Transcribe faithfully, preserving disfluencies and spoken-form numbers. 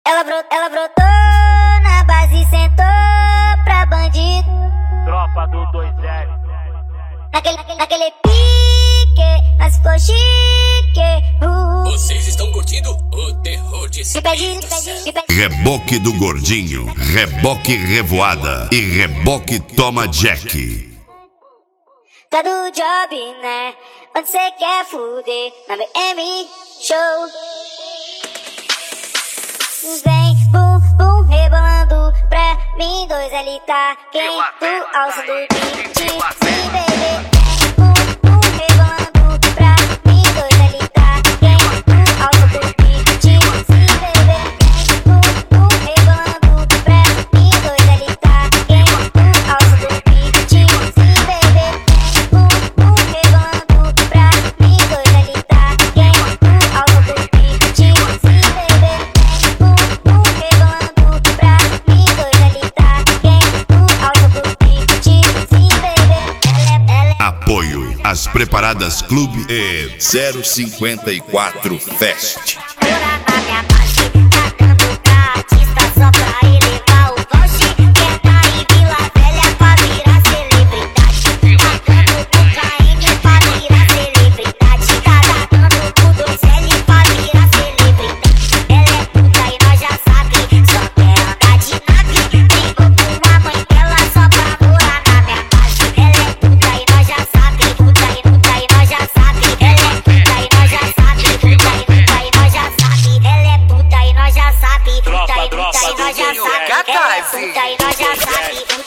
Ela, brot, ela brotou na base e sentou pra bandido. Tropa do dois L. Naquele, naquele, naquele pique, mas ficou chique. Uh. Vocês estão curtindo o terror de Me pede, me pede, me pede. Reboque do Gordinho, reboque revoada e reboque toma Jack. Tá do job, né? Onde cê quer fuder? Na B M Show. Vem, bum, bum, rebolando pra mim. Dois L tá quente ao som do beat. Se beber, vem, bum, bum, rebolando pra mim. Dois L tá quente ao som do beat. Se beber, vem, bum, bum, rebolando pra mim. Dois L tá quente ao som do beat. Se beber, vem, bum, bum, rebolando pra mim. Dois L tá quente ao som do beat. Se beber, Apoio às preparadas Clube e zero cinquenta e quatro Fest. Tropa, tropa do Gordinho, Puta e nós já sabe.